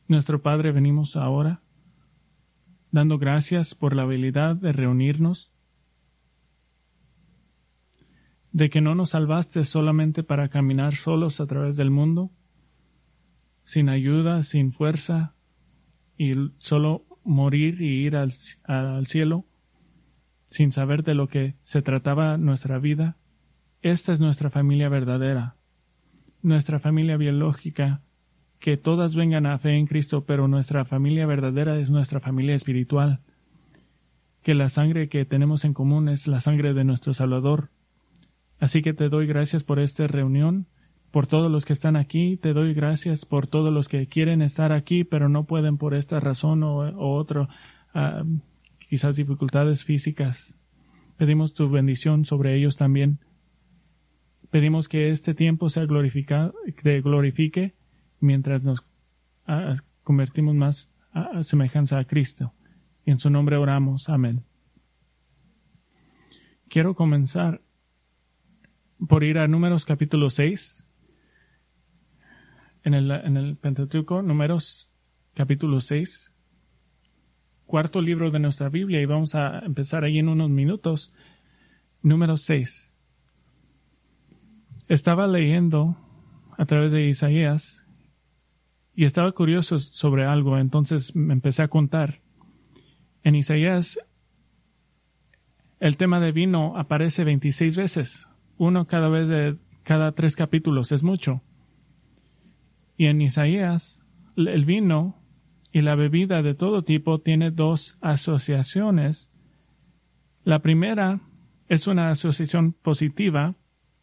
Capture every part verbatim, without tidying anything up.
Nuestro Padre, venimos ahora dando gracias por la habilidad de reunirnos, de que no nos salvaste solamente para caminar solos a través del mundo, sin ayuda, sin fuerza, y solo morir y ir al, al cielo, sin saber de lo que se trataba nuestra vida. Esta es nuestra familia verdadera, nuestra familia biológica, que todas vengan a fe en Cristo, pero nuestra familia verdadera es nuestra familia espiritual, que la sangre que tenemos en común es la sangre de nuestro Salvador. Así que te doy gracias por esta reunión, por todos los que están aquí. Te doy gracias por todos los que quieren estar aquí, pero no pueden por esta razón o, o otra, uh, quizás dificultades físicas. Pedimos tu bendición sobre ellos también. Pedimos que este tiempo sea glorificado, te glorifique mientras nos uh, convertimos más a semejanza a Cristo. Y en su nombre oramos. Amén. Quiero comenzar por ir a Números capítulo seis, en el, en el Pentateuco, Números capítulo seis, cuarto libro de nuestra Biblia, y vamos a empezar ahí en unos minutos. Números seis. Estaba leyendo a través de Isaías y estaba curioso sobre algo, entonces me empecé a contar. En Isaías, el tema de vino aparece veintiséis veces. Uno cada vez de cada tres capítulos, es mucho. Y en Isaías, el vino y la bebida de todo tipo tiene dos asociaciones. La primera es una asociación positiva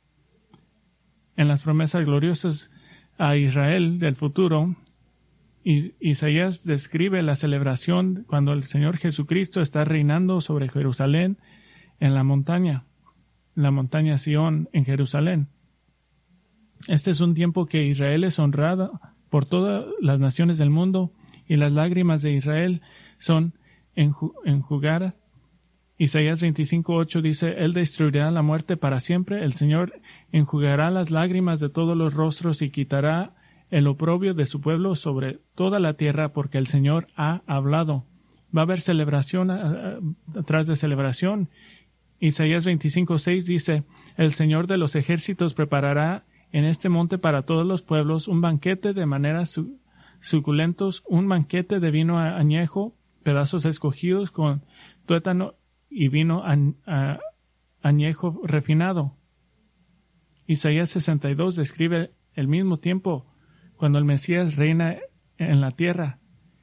en las promesas gloriosas a Israel del futuro. Y Isaías describe la celebración cuando el Señor Jesucristo está reinando sobre Jerusalén en la montaña. La montaña Sión en Jerusalén. Este es un tiempo que Israel es honrado por todas las naciones del mundo, y las lágrimas de Israel son enjugadas. Isaías veinticinco ocho dice: Él destruirá la muerte para siempre, el Señor enjugará las lágrimas de todos los rostros y quitará el oprobio de su pueblo sobre toda la tierra, porque el Señor ha hablado. Va a haber celebración atrás de celebración. Isaías veinticinco seis dice: El Señor de los ejércitos preparará en este monte para todos los pueblos un banquete de maneras su suculentos, un banquete de vino añejo, pedazos escogidos con tuétano y vino an, a, añejo refinado. Isaías sesenta y dos describe el mismo tiempo cuando el Mesías reina en la tierra,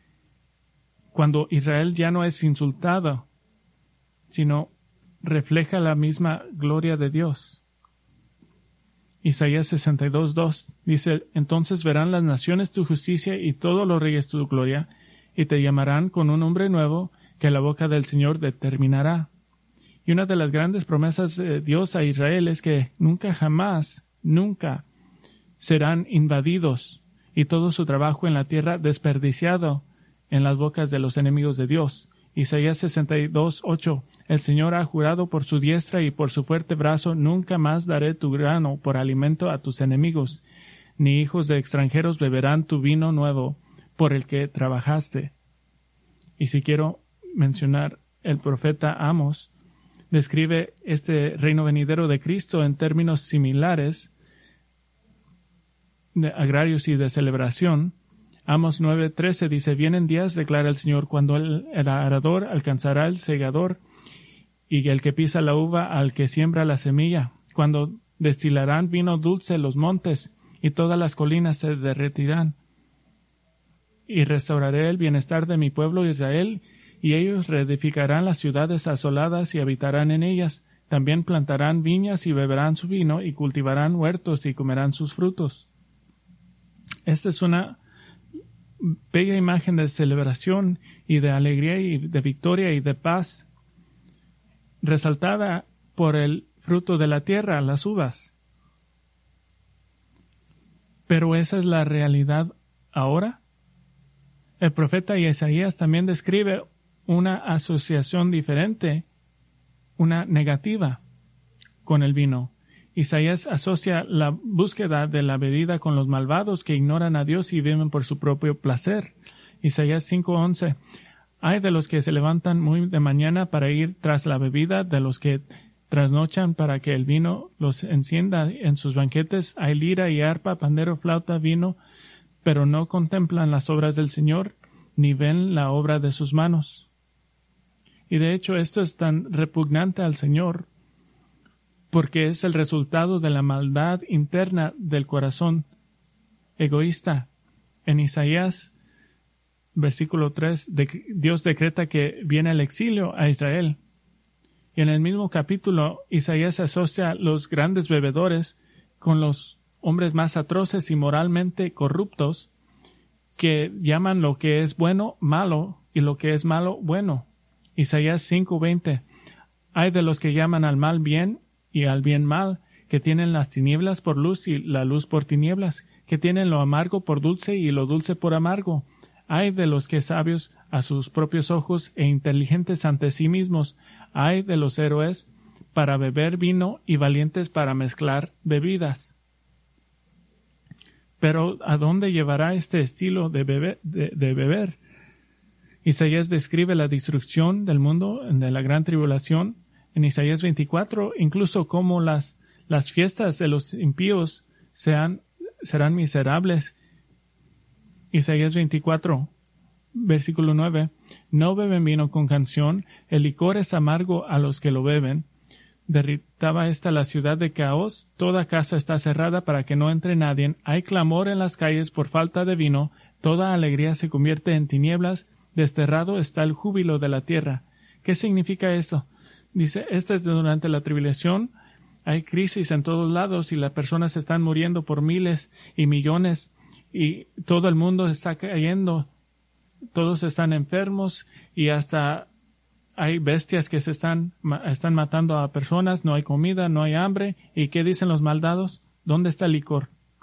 cuando Israel ya no es insultado, sino refleja la misma gloria de Dios. Isaías sesenta y dos dos dice: Entonces verán las naciones tu justicia y todos los reyes tu gloria, y te llamarán con un nombre nuevo que la boca del Señor determinará. Y una de las grandes promesas de Dios a Israel es que nunca jamás, nunca serán invadidos y todo su trabajo en la tierra desperdiciado en las bocas de los enemigos de Dios. Isaías sesenta y dos ocho: El Señor ha jurado por su diestra y por su fuerte brazo: nunca más daré tu grano por alimento a tus enemigos, ni hijos de extranjeros beberán tu vino nuevo por el que trabajaste. Y si quiero mencionar, el profeta Amos describe este reino venidero de Cristo en términos similares, de agrarios y de celebración. Amos nueve trece dice: Vienen días, declara el Señor, cuando el, el arador alcanzará el segador, y el que pisa la uva al que siembra la semilla, cuando destilarán vino dulce los montes, y todas las colinas se derretirán. Y restauraré el bienestar de mi pueblo Israel, y ellos reedificarán las ciudades asoladas y habitarán en ellas. También plantarán viñas y beberán su vino, y cultivarán huertos y comerán sus frutos. Esta es una bella imagen de celebración y de alegría y de victoria y de paz, resaltada por el fruto de la tierra, las uvas. Pero esa es la realidad ahora. El profeta Isaías también describe una asociación diferente, una negativa, con el vino. Isaías asocia la búsqueda de la bebida con los malvados que ignoran a Dios y viven por su propio placer. Isaías cinco once. Hay de los que se levantan muy de mañana para ir tras la bebida, de los que trasnochan para que el vino los encienda en sus banquetes. Hay lira y arpa, pandero, flauta, vino, pero no contemplan las obras del Señor, ni ven la obra de sus manos. Y de hecho esto es tan repugnante al Señor, porque es el resultado de la maldad interna del corazón egoísta. En Isaías, versículo tres, de, Dios decreta que viene el exilio a Israel. Y en el mismo capítulo, Isaías asocia los grandes bebedores con los hombres más atroces y moralmente corruptos, que llaman lo que es bueno malo y lo que es malo bueno. Isaías cinco veinte. Hay de los que llaman al mal bien y al bien mal, que tienen las tinieblas por luz y la luz por tinieblas, que tienen lo amargo por dulce y lo dulce por amargo. Hay de los que sabios a sus propios ojos e inteligentes ante sí mismos. Hay de los héroes para beber vino y valientes para mezclar bebidas. Pero ¿a dónde llevará este estilo de beber? De, de beber? Isaías describe la destrucción del mundo de la gran tribulación. En Isaías veinticuatro, incluso como las, las fiestas de los impíos sean, serán miserables. Isaías veinticuatro, versículo nueve. No beben vino con canción, el licor es amargo a los que lo beben. Derritaba esta la ciudad de caos, toda casa está cerrada para que no entre nadie, hay clamor en las calles por falta de vino, toda alegría se convierte en tinieblas, desterrado está el júbilo de la tierra. ¿Qué significa esto? Dice, esta es durante la tribulación, hay crisis en todos lados y las personas están muriendo por miles y millones y todo el mundo está cayendo, todos están enfermos y hasta hay bestias que se están, están matando a personas, no hay comida, no hay hambre. ¿Y qué dicen los maldados? ¿Dónde está el licor?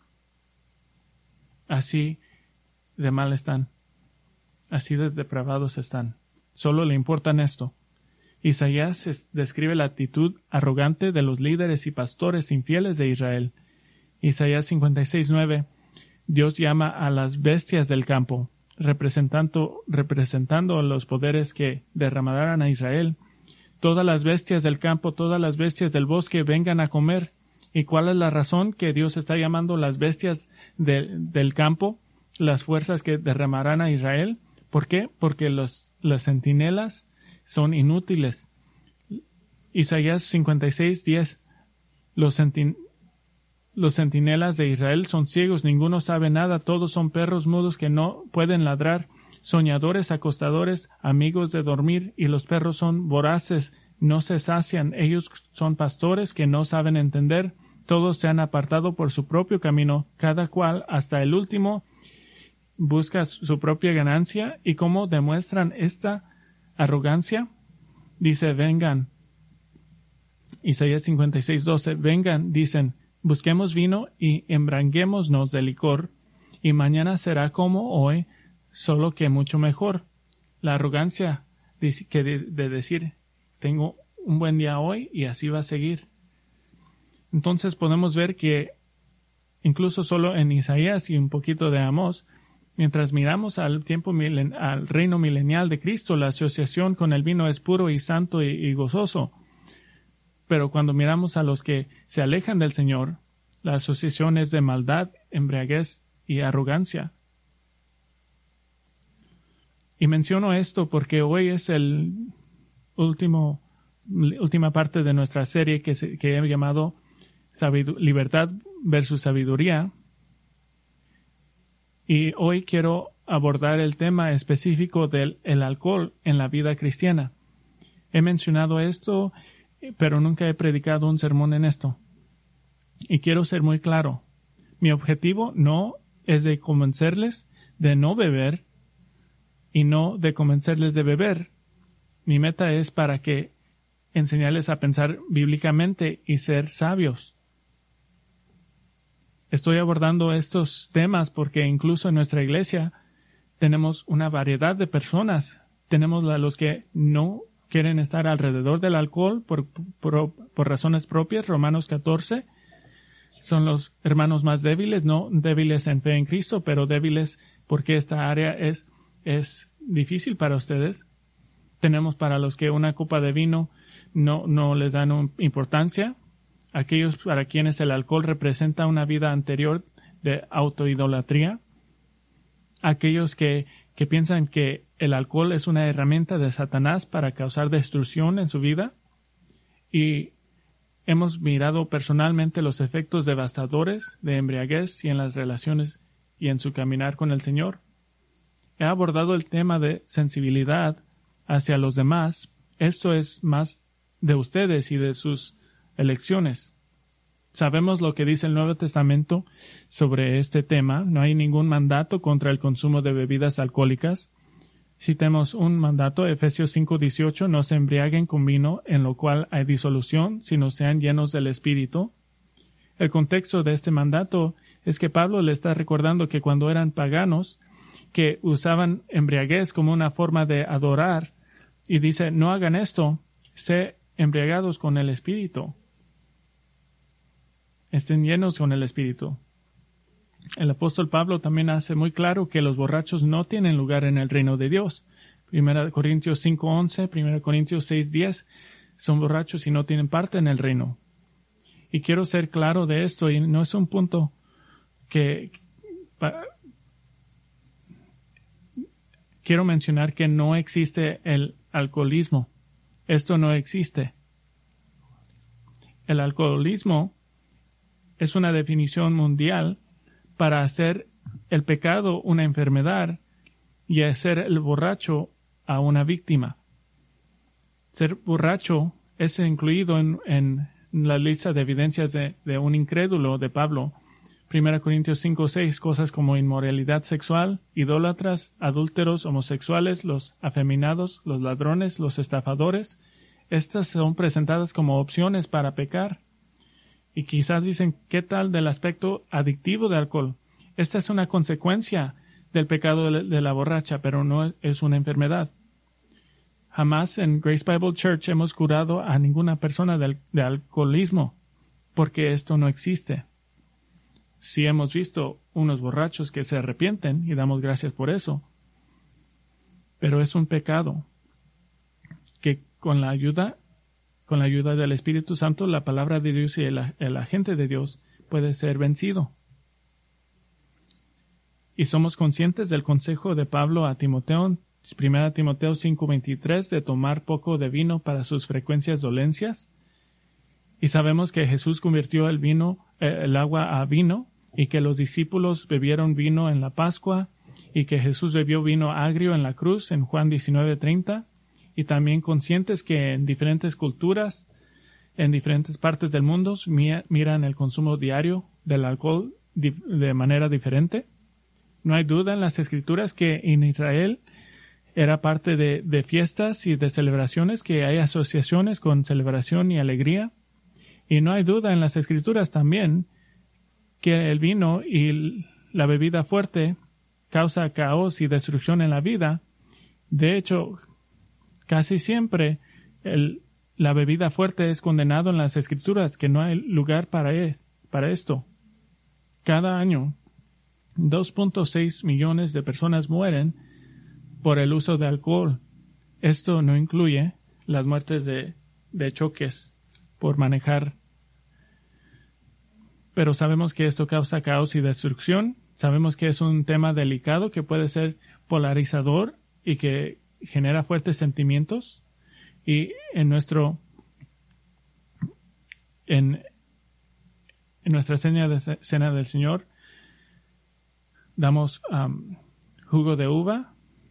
Así de mal están, así de depravados están. Solo le importan esto. Isaías describe la actitud arrogante de los líderes y pastores infieles de Israel. Isaías cincuenta y seis nueve. Dios llama a las bestias del campo, representando, representando los poderes que derramarán a Israel. Todas las bestias del campo, todas las bestias del bosque vengan a comer. ¿Y cuál es la razón que Dios está llamando las bestias de, del campo, las fuerzas que derramarán a Israel? ¿Por qué? Porque los, las centinelas son inútiles. Isaías cincuenta y seis diez. Los centinelas Los centinelas de Israel son ciegos, ninguno sabe nada, todos son perros mudos que no pueden ladrar, soñadores, acostadores, amigos de dormir, y los perros son voraces, no se sacian, ellos son pastores que no saben entender, todos se han apartado por su propio camino, cada cual hasta el último busca su propia ganancia. ¿Y cómo demuestran esta arrogancia? Dice, vengan. Isaías cincuenta y seis doce, vengan, dicen, busquemos vino y embranguémonos de licor, y mañana será como hoy, solo que mucho mejor. La arrogancia de, de, de decir, tengo un buen día hoy y así va a seguir. Entonces podemos ver que incluso solo en Isaías y un poquito de Amós, mientras miramos al tiempo milen, al reino milenial de Cristo, la asociación con el vino es puro y santo y, y gozoso. Pero cuando miramos a los que se alejan del Señor, la asociación es de maldad, embriaguez y arrogancia. Y menciono esto porque hoy es el último, última parte de nuestra serie que, se, que he llamado Libertad versus Sabiduría. Y hoy quiero abordar el tema específico del el alcohol en la vida cristiana. He mencionado esto, pero nunca he predicado un sermón en esto. Y quiero ser muy claro. Mi objetivo no es de convencerles de no beber y no de convencerles de beber. Mi meta es para que enseñarles a pensar bíblicamente y ser sabios. Estoy abordando estos temas porque incluso en nuestra iglesia tenemos una variedad de personas. Tenemos a los que no quieren estar alrededor del alcohol por, por, por razones propias, Romanos catorce. son los hermanos más débiles, no débiles en fe en Cristo, pero débiles porque esta área es, es difícil para ustedes. Tenemos para los que una copa de vino no, no les dan un, importancia. Aquellos para quienes el alcohol representa una vida anterior de autoidolatría. Aquellos que, que piensan que el alcohol es una herramienta de Satanás para causar destrucción en su vida. Y hemos mirado personalmente los efectos devastadores de embriaguez y en las relaciones y en su caminar con el Señor. He abordado el tema de sensibilidad hacia los demás. Esto es más de ustedes y de sus elecciones. Sabemos lo que dice el Nuevo Testamento sobre este tema. No hay ningún mandato contra el consumo de bebidas alcohólicas. Citemos un mandato, Efesios cinco dieciocho, no se embriaguen con vino, en lo cual hay disolución, sino sean llenos del Espíritu. El contexto de este mandato es que Pablo le está recordando que cuando eran paganos, que usaban embriaguez como una forma de adorar, y dice, no hagan esto, sé embriagados con el Espíritu. Estén llenos con el Espíritu. El apóstol Pablo también hace muy claro que los borrachos no tienen lugar en el reino de Dios. Primera Corintios cinco once, Primera Corintios seis diez, son borrachos y no tienen parte en el reino. Y quiero ser claro de esto, y no es un punto que... Pa, quiero mencionar que no existe el alcoholismo. Esto no existe. El alcoholismo es una definición mundial para hacer el pecado una enfermedad y hacer el borracho a una víctima. Ser borracho es incluido en, en la lista de evidencias de, de un incrédulo de Pablo. Primera Corintios cinco seis, cosas como inmoralidad sexual, idólatras, adúlteros, homosexuales, los afeminados, los ladrones, los estafadores. Estas son presentadas como opciones para pecar. Y quizás dicen, ¿qué tal del aspecto adictivo del alcohol? Esta es una consecuencia del pecado de la borracha, pero no es una enfermedad. Jamás en Grace Bible Church hemos curado a ninguna persona de, de alcoholismo, porque esto no existe. Sí hemos visto unos borrachos que se arrepienten y damos gracias por eso, pero es un pecado que con la ayuda Con la ayuda del Espíritu Santo, la palabra de Dios y el, el agente de Dios puede ser vencido. Y somos conscientes del consejo de Pablo a Timoteo, Primera Timoteo cinco veintitrés, de tomar poco de vino para sus frecuencias dolencias. Y sabemos que Jesús convirtió el vino, eh, el agua a vino, y que los discípulos bebieron vino en la Pascua, y que Jesús bebió vino agrio en la cruz en Juan diecinueve treinta. Y también conscientes que en diferentes culturas, en diferentes partes del mundo, miran el consumo diario del alcohol de manera diferente. No hay duda en las Escrituras que en Israel era parte de, de fiestas y de celebraciones, que hay asociaciones con celebración y alegría. Y no hay duda en las Escrituras también que el vino y la bebida fuerte causa caos y destrucción en la vida. De hecho, casi siempre el, la bebida fuerte es condenado en las Escrituras, que no hay lugar para, es, para esto. Cada año, dos punto seis millones de personas mueren por el uso de alcohol. Esto no incluye las muertes de, de choques por manejar. Pero sabemos que esto causa caos y destrucción. Sabemos que es un tema delicado que puede ser polarizador y que genera fuertes sentimientos, y en nuestro en, en nuestra cena, de, cena del Señor damos um, jugo de uva,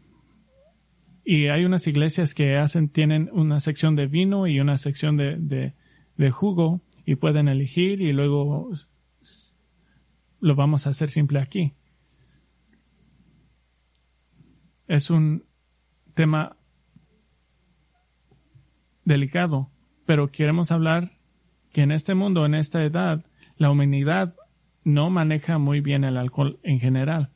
y hay unas iglesias que hacen tienen una sección de vino y una sección de, de, de jugo, y pueden elegir, y luego lo vamos a hacer simple aquí. Es un tema delicado, pero queremos hablar que en este mundo, en esta edad, la humanidad no maneja muy bien el alcohol en general.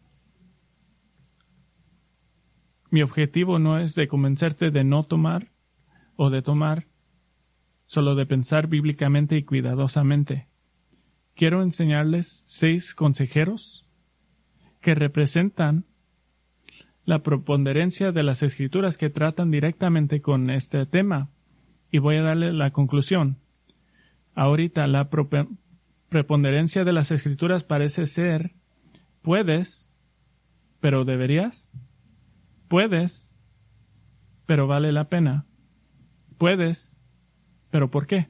Mi objetivo no es de convencerte de no tomar o de tomar, solo de pensar bíblicamente y cuidadosamente. quiero enseñarles seis consejeros que representan la preponderancia de las Escrituras que tratan directamente con este tema. Y voy a darle la conclusión. Ahorita la preponderancia de las Escrituras parece ser, puedes, pero deberías. Puedes, pero vale la pena. Puedes, pero ¿por qué?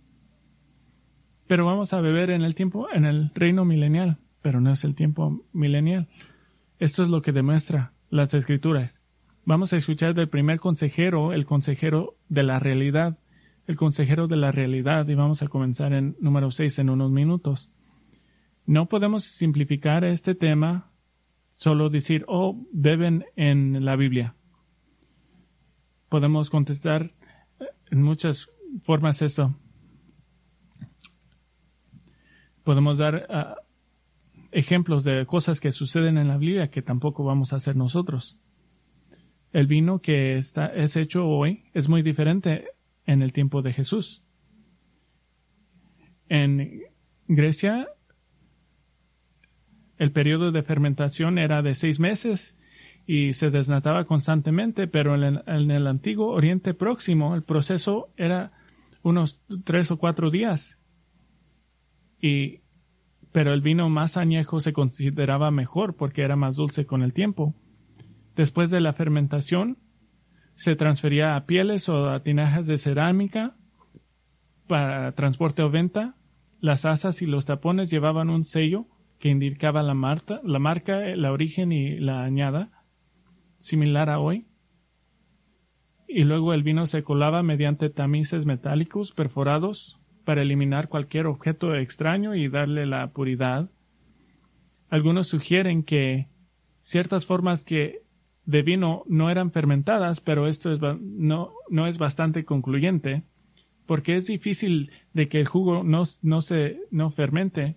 Pero vamos a beber en el tiempo, en el reino milenial, pero no es el tiempo milenial. Esto es lo que demuestra las Escrituras. Vamos a escuchar del primer consejero, el consejero de la realidad, el consejero de la realidad, y vamos a comenzar en número seis en unos minutos. No podemos simplificar este tema, solo decir, oh, beben en la Biblia. Podemos contestar en muchas formas esto. Podemos dar uh, ejemplos de cosas que suceden en la Biblia que tampoco vamos a hacer nosotros. El vino que está, es hecho hoy es muy diferente en el tiempo de Jesús. En Grecia, el periodo de fermentación era de seis meses y se desnataba constantemente, pero en el, en el antiguo Oriente Próximo el proceso era unos tres o cuatro días. Y, pero el vino más añejo se consideraba mejor porque era más dulce con el tiempo. Después de la fermentación, se transfería a pieles o a tinajas de cerámica para transporte o venta. Las asas y los tapones llevaban un sello que indicaba la marca, la marca, el origen y la añada, similar a hoy. Y luego el vino se colaba mediante tamices metálicos perforados para eliminar cualquier objeto extraño y darle la puridad. Algunos sugieren que ciertas formas que de vino no eran fermentadas, pero esto es, no, no es bastante concluyente, porque es difícil de que el jugo no, no se no fermente.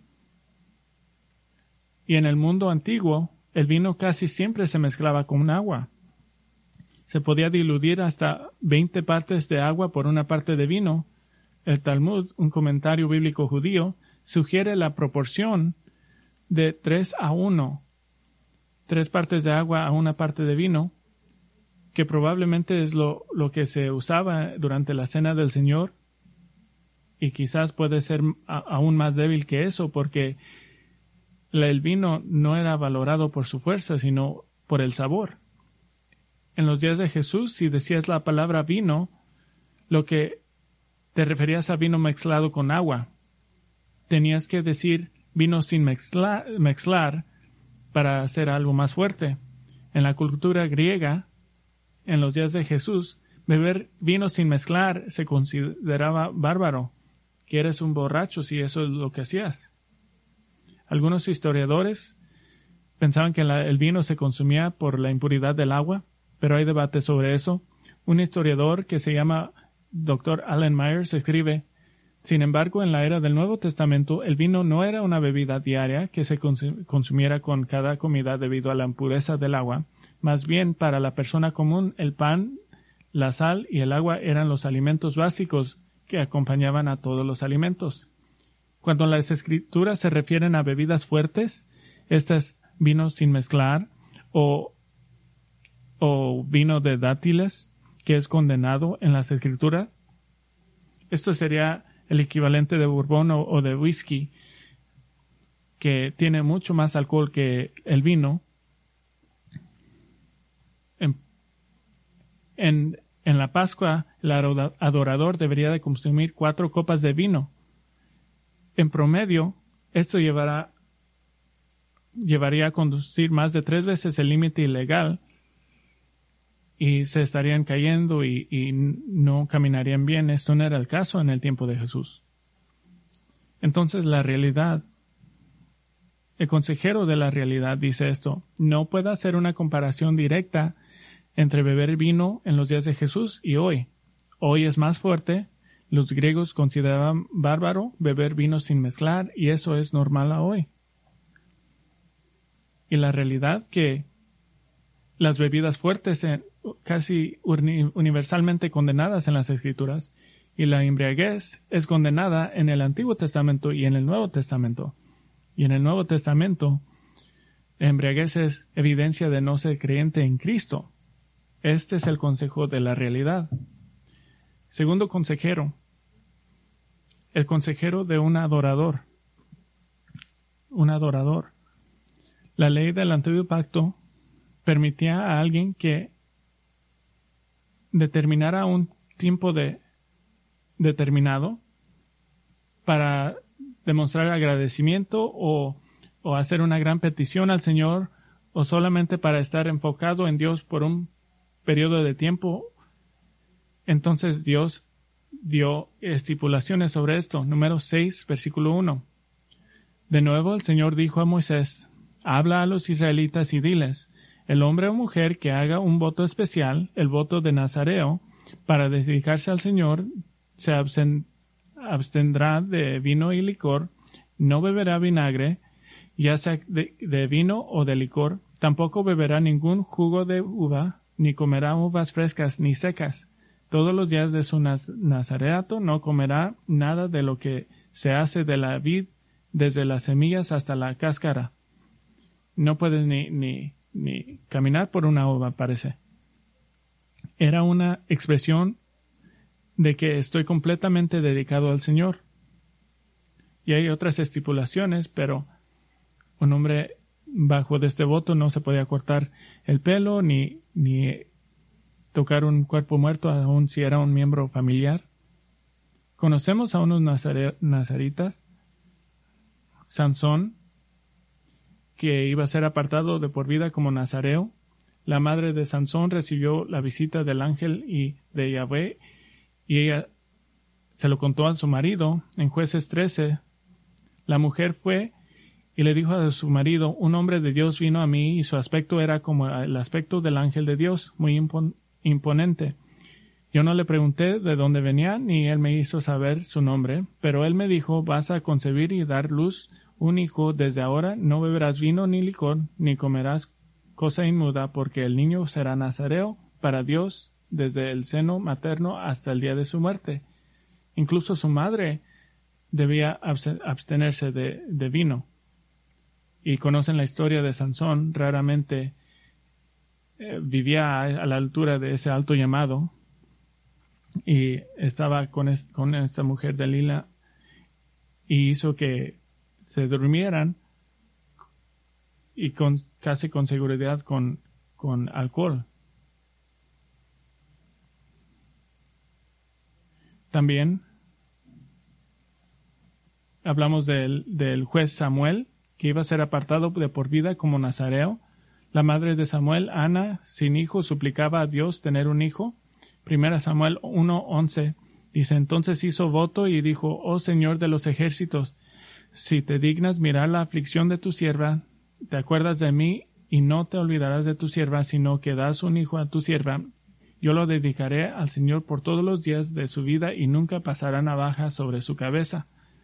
Y en el mundo antiguo, el vino casi siempre se mezclaba con agua. Se podía diluir hasta veinte partes de agua por una parte de vino. El Talmud, un comentario bíblico judío, sugiere la proporción de tres a uno. Tres partes de agua a una parte de vino, que probablemente es lo, lo que se usaba durante la Cena del Señor, y quizás puede ser a, aún más débil que eso, porque la, el vino no era valorado por su fuerza, sino por el sabor. En los días de Jesús, si decías la palabra vino, lo que te referías a vino mezclado con agua. Tenías que decir vino sin mezcla, mezclar, para hacer algo más fuerte. En la cultura griega, en los días de Jesús, beber vino sin mezclar se consideraba bárbaro, que eres un borracho si eso es lo que hacías. Algunos historiadores pensaban que la, el vino se consumía por la impuridad del agua, pero hay debate sobre eso. Un historiador que se llama doctor Alan Myers escribe: sin embargo, en la era del Nuevo Testamento, el vino no era una bebida diaria que se consumiera con cada comida debido a la impureza del agua. Más bien, para la persona común, el pan, la sal y el agua eran los alimentos básicos que acompañaban a todos los alimentos. Cuando las Escrituras se refieren a bebidas fuertes, estas vinos sin mezclar o, o vino de dátiles, que es condenado en las Escrituras, esto sería el equivalente de bourbon o, o de whisky, que tiene mucho más alcohol que el vino. En, en, en la Pascua, el adorador debería de consumir cuatro copas de vino. En promedio, esto llevará, llevaría a conducir más de tres veces el límite ilegal y se estarían cayendo y, y no caminarían bien. Esto no era el caso en el tiempo de Jesús. Entonces la realidad, el consejero de la realidad dice esto: no puede hacer una comparación directa entre beber vino en los días de Jesús y hoy. Hoy es más fuerte. Los griegos consideraban bárbaro beber vino sin mezclar y eso es normal a hoy. Y la realidad que las bebidas fuertes, casi universalmente condenadas en las Escrituras, Y la embriaguez es condenada en el Antiguo Testamento y en el Nuevo Testamento. Y en el Nuevo Testamento, la embriaguez es evidencia de no ser creyente en Cristo. Este es el consejo de la realidad. Segundo consejero, el consejero de un adorador. Un adorador. La ley del Antiguo Pacto permitía a alguien que determinara un tiempo de, determinado para demostrar agradecimiento o, o hacer una gran petición al Señor, o solamente para estar enfocado en Dios por un periodo de tiempo. Entonces Dios dio estipulaciones sobre esto. Número seis, versículo uno. De nuevo el Señor dijo a Moisés: habla a los israelitas y diles: el hombre o mujer que haga un voto especial, el voto de Nazareo, para dedicarse al Señor, se absten- abstendrá de vino y licor, no beberá vinagre, ya sea de, de vino o de licor, tampoco beberá ningún jugo de uva, ni comerá uvas frescas ni secas. Todos los días de su naz- nazareato no comerá nada de lo que se hace de la vid, desde las semillas hasta la cáscara. No puede ni, ni, ni caminar por una uva, parece. Era una expresión de que estoy completamente dedicado al Señor. Y hay otras estipulaciones, pero un hombre bajo de este voto no se podía cortar el pelo ni, ni tocar un cuerpo muerto, aun si era un miembro familiar. Conocemos a unos nazare- nazaritas, Sansón, que iba a ser apartado de por vida como nazareo. La madre de Sansón recibió la visita del ángel y de Yahvé, y ella se lo contó a su marido. En Jueces trece, la mujer fue y le dijo a su marido: un hombre de Dios vino a mí y su aspecto era como el aspecto del ángel de Dios, muy impon- imponente. Yo no le pregunté de dónde venía, ni él me hizo saber su nombre, pero él me dijo: vas a concebir y dar luz un hijo. Desde ahora no beberás vino ni licor, ni comerás cosa inmunda, porque el niño será nazareo para Dios desde el seno materno hasta el día de su muerte. Incluso su madre debía abstenerse de, de vino. Y conocen la historia de Sansón. Raramente eh, vivía a, a la altura de ese alto llamado, y estaba con, es, con esta mujer Dalila, y hizo que se durmieran, y con casi con seguridad con, con alcohol. También hablamos del, del juez Samuel, que iba a ser apartado de por vida como nazareo. La madre de Samuel, Ana, sin hijo, suplicaba a Dios tener un hijo. Primera Samuel uno once dice: entonces hizo voto y dijo: oh Señor de los ejércitos, si te dignas mirar la aflicción de tu sierva, te acuerdas de mí y no te olvidarás de tu sierva, sino que das un hijo a tu sierva. Yo lo dedicaré al Señor por todos los días de su vida y nunca pasará navaja sobre su cabeza.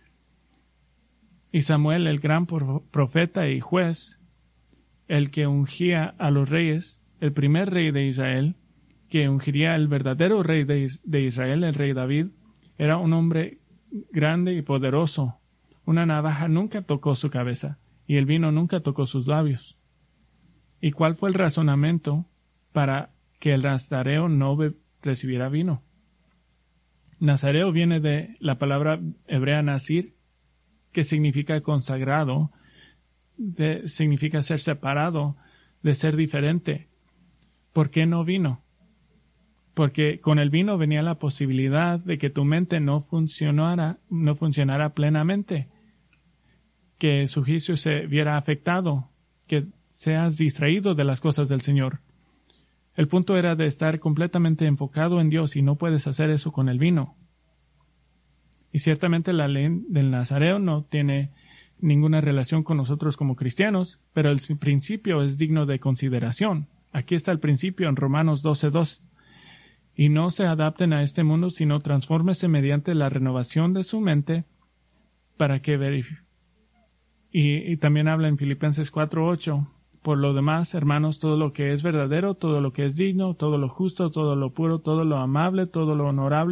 Y Samuel, el gran profeta y juez, el que ungía a los reyes, el primer rey de Israel, que ungiría el verdadero rey de, de Israel, el rey David, era un hombre grande y poderoso. Una navaja nunca tocó su cabeza, y el vino nunca tocó sus labios. ¿Y cuál fue el razonamiento para que el nazareo no be- recibiera vino? Nazareo viene de la palabra hebrea nazir, que significa consagrado, de, significa ser separado, de ser diferente. ¿Por qué no vino? Porque con el vino venía la posibilidad de que tu mente no funcionara, no funcionara plenamente, que su juicio se viera afectado, que seas distraído de las cosas del Señor. El punto era de estar completamente enfocado en Dios, y no puedes hacer eso con el vino. Y ciertamente la ley del nazareo no tiene ninguna relación con nosotros como cristianos, pero el principio es digno de consideración. Aquí está el principio en Romanos doce dos. Y no se adapten a este mundo, sino transfórmese mediante la renovación de su mente para que verifique. Y, y también habla en Filipenses cuatro ocho. Por lo demás, hermanos, todo lo que es verdadero, todo lo que es digno, todo lo justo, todo lo puro, todo lo amable, todo lo honorable,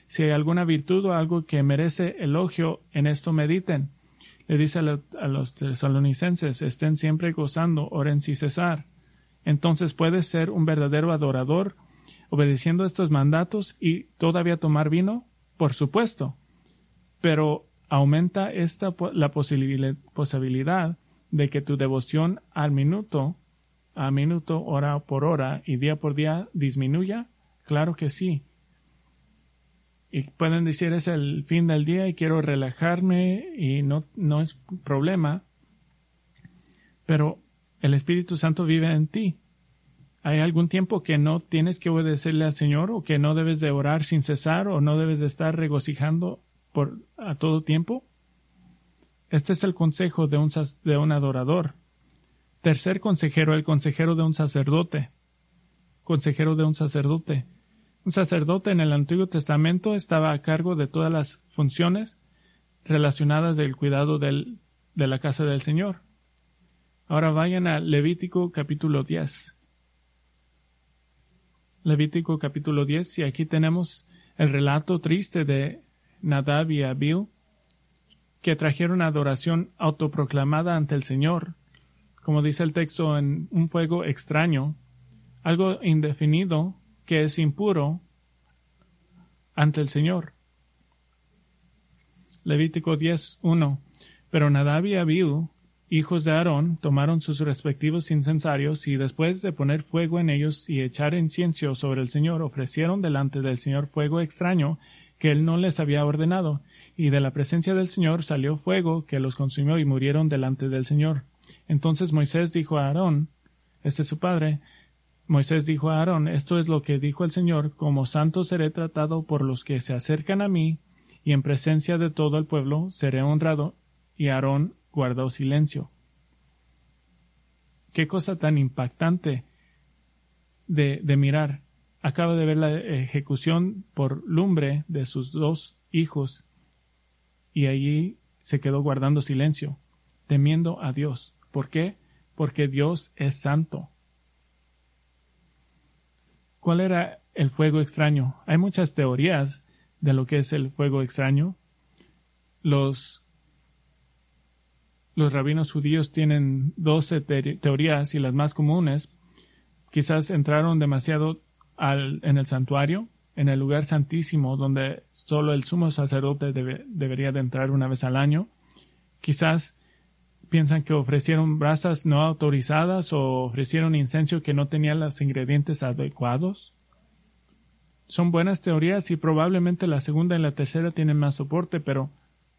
Si hay alguna virtud o algo que merece elogio, en esto mediten. Le dice a, lo, a los tesalonicenses, estén siempre gozando, oren sin cesar. Entonces puedes ser un verdadero adorador obedeciendo estos mandatos y todavía tomar vino, por supuesto. Pero aumenta esta la posibilidad de que tu devoción al minuto, a minuto, hora por hora y día por día disminuya. Claro que sí. Y pueden decir es el fin del día y quiero relajarme y no, no es problema. Pero el Espíritu Santo vive en ti. ¿Hay algún tiempo que no tienes que obedecerle al Señor o que no debes de orar sin cesar o no debes de estar regocijando por a todo tiempo? Este es el consejo de un, de un adorador. Tercer consejero, el consejero de un sacerdote. Consejero de un sacerdote. Un sacerdote en el Antiguo Testamento estaba a cargo de todas las funciones relacionadas del cuidado del, de la casa del Señor. Ahora vayan a Levítico capítulo diez. Levítico capítulo diez, y aquí tenemos el relato triste de Nadab y Abiú, que trajeron adoración autoproclamada ante el Señor, como dice el texto, en un fuego extraño, algo indefinido que es impuro ante el Señor. Levítico diez, uno. Pero Nadab y Abiú, hijos de Aarón, tomaron sus respectivos incensarios y después de poner fuego en ellos y echar incienso sobre el Señor, ofrecieron delante del Señor fuego extraño que él no les había ordenado, y de la presencia del Señor salió fuego que los consumió y murieron delante del Señor. Entonces Moisés dijo a Aarón, este es su padre, Moisés dijo a Aarón, esto es lo que dijo el Señor, como santo seré tratado por los que se acercan a mí, y en presencia de todo el pueblo seré honrado. Y Aarón guardó silencio. Qué cosa tan impactante de, de mirar. Acaba de ver la ejecución por lumbre de sus dos hijos, y allí se quedó guardando silencio, temiendo a Dios. ¿Por qué? Porque Dios es santo. ¿Cuál era el fuego extraño? Hay muchas teorías de lo que es el fuego extraño. Los, los rabinos judíos tienen doce te- teorías y las más comunes. Quizás entraron demasiado al, en el santuario, en el lugar santísimo, donde solo el sumo sacerdote debe, debería de entrar una vez al año. Quizás piensan que ofrecieron brasas no autorizadas o ofrecieron incienso que no tenía los ingredientes adecuados. Son buenas teorías y probablemente la segunda y la tercera tienen más soporte, pero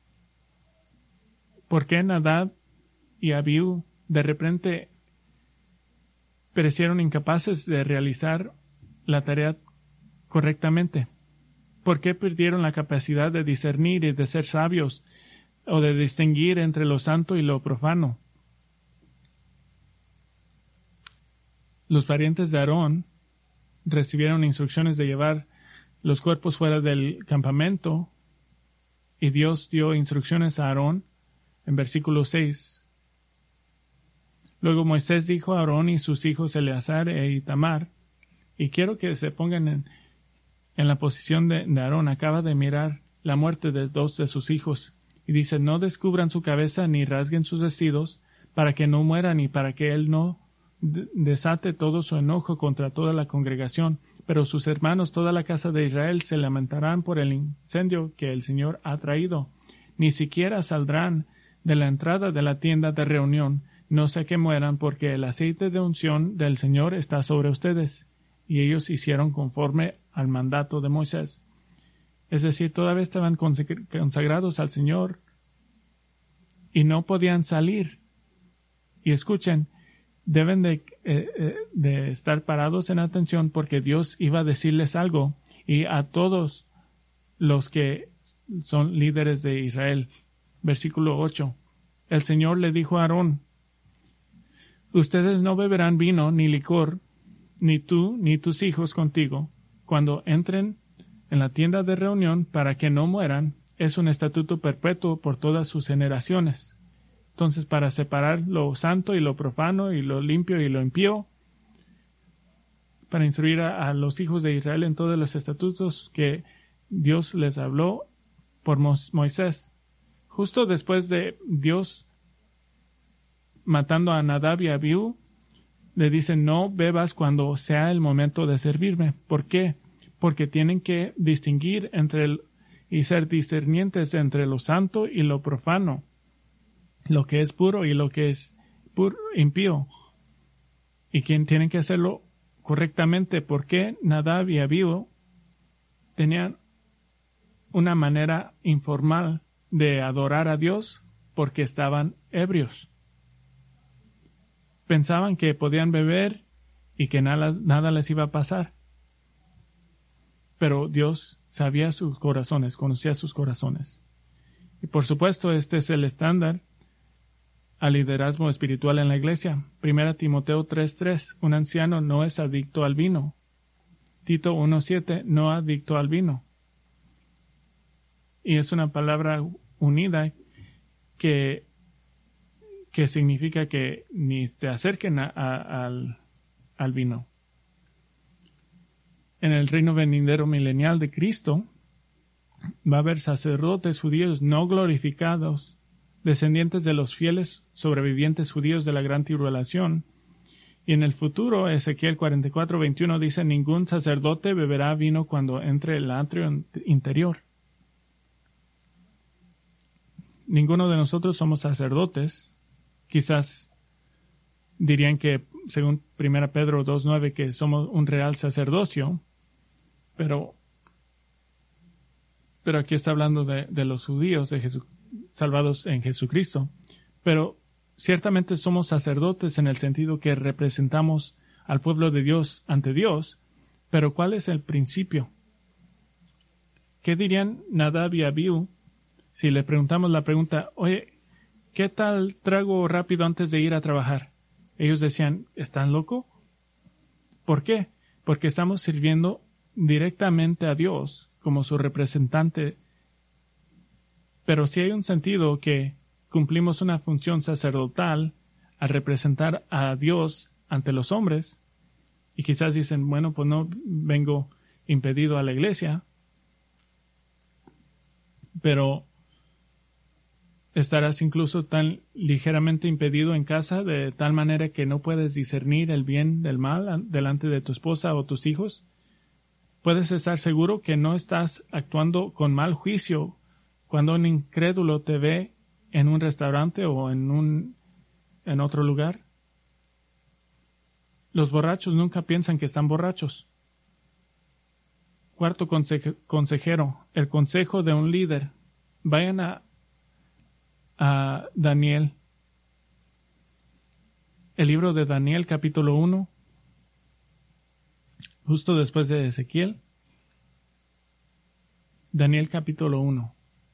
¿por qué Nadab y Abiú de repente perecieron incapaces de realizar la tarea correctamente? ¿Por qué perdieron la capacidad de discernir y de ser sabios o de distinguir entre lo santo y lo profano? Los parientes de Aarón recibieron instrucciones de llevar los cuerpos fuera del campamento y Dios dio instrucciones a Aarón en versículo seis. Luego Moisés dijo a Aarón y sus hijos Eleazar e Itamar, y quiero que se pongan en, en la posición de, de Aarón. Acaba de mirar la muerte de dos de sus hijos y dice, no descubran su cabeza ni rasguen sus vestidos para que no mueran y para que él no desate todo su enojo contra toda la congregación. Pero sus hermanos, toda la casa de Israel, se lamentarán por el incendio que el Señor ha traído. Ni siquiera saldrán de la entrada de la tienda de reunión, no sea que mueran, porque el aceite de unción del Señor está sobre ustedes. Y ellos hicieron conforme al mandato de Moisés. Es decir, todavía estaban consagrados al Señor y no podían salir. Y escuchen, deben de, eh, de estar parados en atención porque Dios iba a decirles algo, y a todos los que son líderes de Israel. Versículo ocho. El Señor le dijo a Aarón, ustedes no beberán vino ni licor, ni tú ni tus hijos contigo, cuando entren en la tienda de reunión, para que no mueran. Es un estatuto perpetuo por todas sus generaciones. Entonces, para separar lo santo y lo profano, y lo limpio y lo impío, para instruir a, a los hijos de Israel en todos los estatutos que Dios les habló por Moisés. Justo después de Dios matando a Nadab y Abiú, le dicen, no bebas cuando sea el momento de servirme. ¿Por qué? Porque tienen que distinguir entre el, y ser discernientes entre lo santo y lo profano, lo que es puro y lo que es puro, impío. Y quien tienen que hacerlo correctamente, porque Nadab y Abiú tenían una manera informal de adorar a Dios porque estaban ebrios. Pensaban que podían beber y que nada, nada les iba a pasar. Pero Dios sabía sus corazones, conocía sus corazones. Y por supuesto, este es el estándar al liderazgo espiritual en la iglesia. Primera Timoteo tres tres, un anciano no es adicto al vino. Tito uno siete, no adicto al vino. Y es una palabra unida que, que significa que ni te acerquen a, a, al, al vino. En el reino venidero milenial de Cristo va a haber sacerdotes judíos no glorificados, descendientes de los fieles sobrevivientes judíos de la gran tribulación. Y en el futuro, Ezequiel cuarenta y cuatro veintiuno dice, ningún sacerdote beberá vino cuando entre el atrio interior. Ninguno de nosotros somos sacerdotes. Quizás dirían que, según Primera Pedro dos nueve, que somos un real sacerdocio, pero, pero aquí está hablando de, de los judíos de Jesu, salvados en Jesucristo. Pero ciertamente somos sacerdotes en el sentido que representamos al pueblo de Dios ante Dios, pero ¿cuál es el principio? ¿Qué dirían Nadab y Abiú si le preguntamos la pregunta, oye, ¿qué tal trago rápido antes de ir a trabajar? Ellos decían, ¿están loco? ¿Por qué? Porque estamos sirviendo directamente a Dios como su representante. Pero sí hay un sentido que cumplimos una función sacerdotal al representar a Dios ante los hombres. Y quizás dicen, bueno, pues no vengo impedido a la iglesia. Pero estarás incluso tan ligeramente impedido en casa de tal manera que no puedes discernir el bien del mal delante de tu esposa o tus hijos. Puedes estar seguro que no estás actuando con mal juicio cuando un incrédulo te ve en un restaurante o en un en otro lugar. Los borrachos nunca piensan que están borrachos. Cuarto conseje, consejero, el consejo de un líder. Vayan a a Daniel. El libro de Daniel, capítulo uno, justo después de Ezequiel. Daniel, capítulo uno.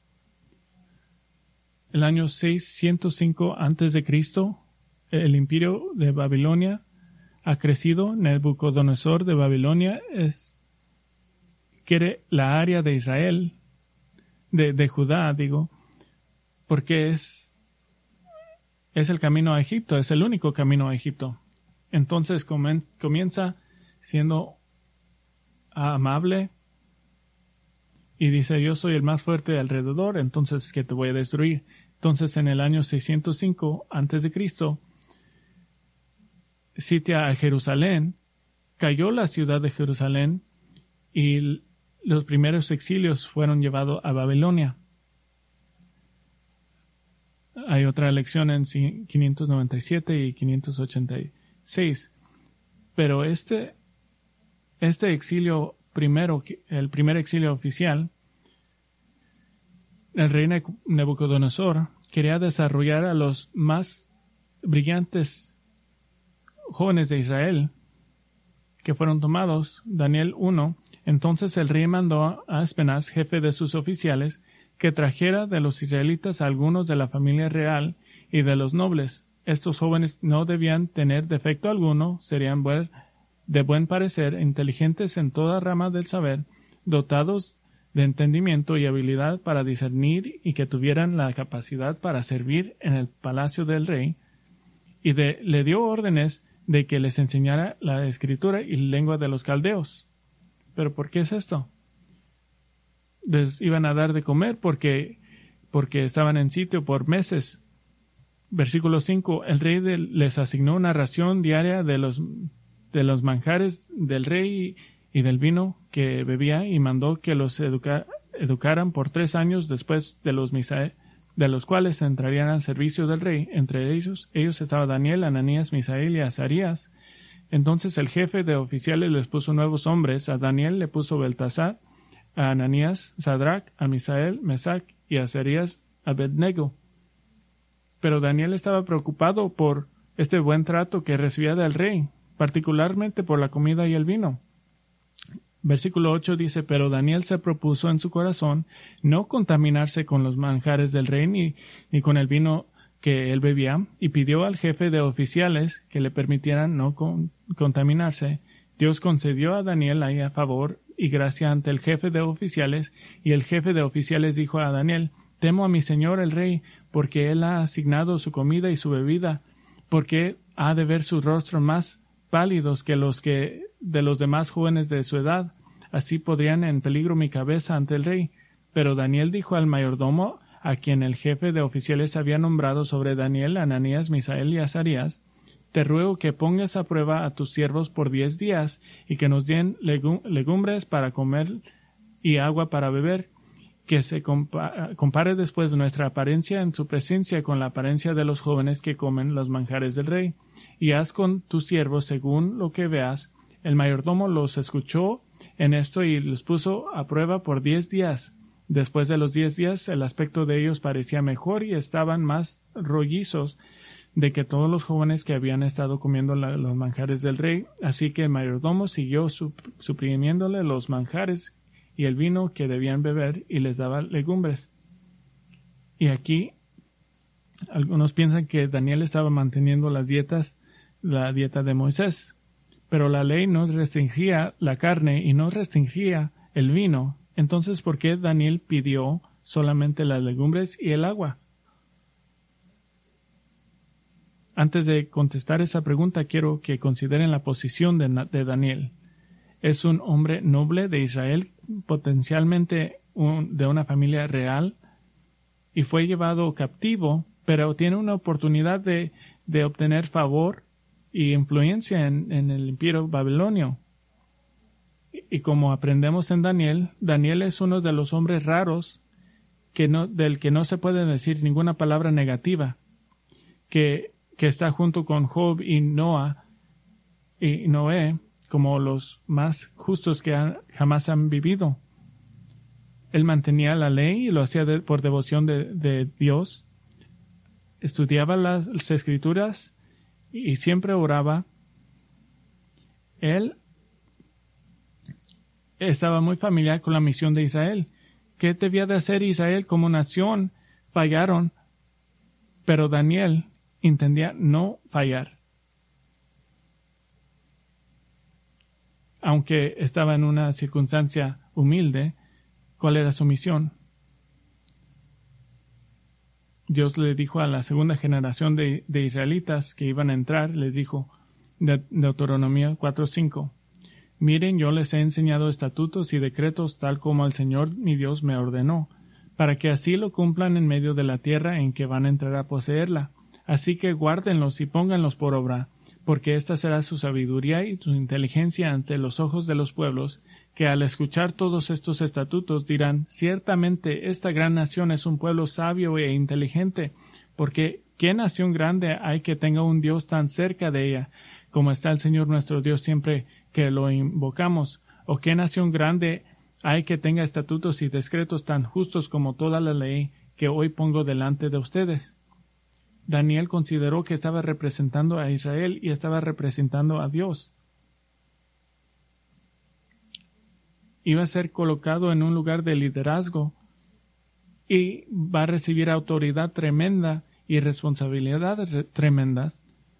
El año seiscientos cinco antes de Cristo, el imperio de Babilonia ha crecido. Nabucodonosor de Babilonia es quiere la área de Israel, de, de Judá, digo, porque es, es el camino a Egipto, es el único camino a Egipto. Entonces comienza siendo amable y dice, yo soy el más fuerte de alrededor, entonces que te voy a destruir. Entonces en el año seiscientos cinco antes de Cristo sitia a Jerusalén, cayó la ciudad de Jerusalén y los primeros exilios fueron llevados a Babilonia. Hay otra lección en quinientos noventa y siete y quinientos ochenta y seis. Pero este, este exilio primero, el primer exilio oficial, el rey Nabucodonosor quería desarrollar a los más brillantes jóvenes de Israel que fueron tomados. Daniel uno. Entonces el rey mandó a Aspenaz, jefe de sus oficiales, que trajera de los israelitas a algunos de la familia real y de los nobles. Estos jóvenes no debían tener defecto alguno, serían buen, de buen parecer, inteligentes en toda rama del saber, dotados de entendimiento y habilidad para discernir y que tuvieran la capacidad para servir en el palacio del rey, y de, le dio órdenes de que les enseñara la escritura y lengua de los caldeos. ¿Pero por qué es esto? les iban a dar de comer porque, porque estaban en sitio por meses. Versículo cinco. El rey de, les asignó una ración diaria de los, de los manjares del rey y, y del vino que bebía, y mandó que los educa, educaran por tres años después de los Misael, de los cuales entrarían al servicio del rey. Entre ellos, ellos estaba Daniel, Ananías, Misael y Azarías. Entonces el jefe de oficiales les puso nuevos hombres. A Daniel le puso Beltasar, a Ananías, Sadrach, a Misael, Mesac y a Azarías, Abednego. Pero Daniel estaba preocupado por este buen trato que recibía del rey, particularmente por la comida y el vino. Versículo ocho dice, pero Daniel se propuso en su corazón no contaminarse con los manjares del rey ni, ni con el vino que él bebía, y pidió al jefe de oficiales que le permitieran no con, contaminarse. Dios concedió a Daniel ahí a favor y gracia ante el jefe de oficiales, y el jefe de oficiales dijo a Daniel, temo a mi señor el rey, porque él ha asignado su comida y su bebida, porque ha de ver sus rostros más pálidos que los que de los demás jóvenes de su edad, así podrían en peligro mi cabeza ante el rey. Pero Daniel dijo al mayordomo, a quien el jefe de oficiales había nombrado sobre Daniel, Ananías, Misael y Azarías, te ruego que pongas a prueba a tus siervos por diez días, y que nos den legum legumbres para comer y agua para beber, que se compa compare después nuestra apariencia en su presencia con la apariencia de los jóvenes que comen los manjares del rey, y haz con tus siervos según lo que veas. El mayordomo los escuchó en esto y los puso a prueba por diez días. Después de los diez días el aspecto de ellos parecía mejor y estaban más rollizos de que todos los jóvenes que habían estado comiendo la, los manjares del rey. Así que el mayordomo siguió sup suprimiéndole los manjares y el vino que debían beber, y les daba legumbres. Y aquí algunos piensan que Daniel estaba manteniendo las dietas, la dieta de Moisés, pero la ley no restringía la carne y no restringía el vino. Entonces, ¿por qué Daniel pidió solamente las legumbres y el agua? Antes de contestar esa pregunta, quiero que consideren la posición de, de Daniel. Es un hombre noble de Israel, potencialmente un, de una familia real, y fue llevado captivo, pero tiene una oportunidad de, de obtener favor y influencia en, en el imperio babilonio. Y, y como aprendemos en Daniel, Daniel es uno de los hombres raros que no, del que no se puede decir ninguna palabra negativa, que, que está junto con Job y Noah y Noé, como los más justos que han, jamás han vivido. Él mantenía la ley y lo hacía de, por devoción de, de Dios. Estudiaba las, las escrituras y, y siempre oraba. Él estaba muy familiar con la misión de Israel. ¿Qué debía de hacer Israel como nación? Fallaron, pero Daniel entendía no fallar. Aunque estaba en una circunstancia humilde, ¿cuál era su misión? Dios le dijo a la segunda generación de, de israelitas que iban a entrar, les dijo, de Deuteronomio cuatro cinco, miren, yo les he enseñado estatutos y decretos tal como el Señor mi Dios me ordenó, para que así lo cumplan en medio de la tierra en que van a entrar a poseerla. Así que guárdenlos y pónganlos por obra, porque esta será su sabiduría y su inteligencia ante los ojos de los pueblos, que al escuchar todos estos estatutos dirán, ciertamente esta gran nación es un pueblo sabio e inteligente, porque ¿qué nación grande hay que tenga un Dios tan cerca de ella, como está el Señor nuestro Dios siempre que lo invocamos? ¿O qué nación grande hay que tenga estatutos y decretos tan justos como toda la ley que hoy pongo delante de ustedes? Daniel consideró que estaba representando a Israel y estaba representando a Dios. Iba a ser colocado en un lugar de liderazgo y va a recibir autoridad tremenda y responsabilidades tremendas.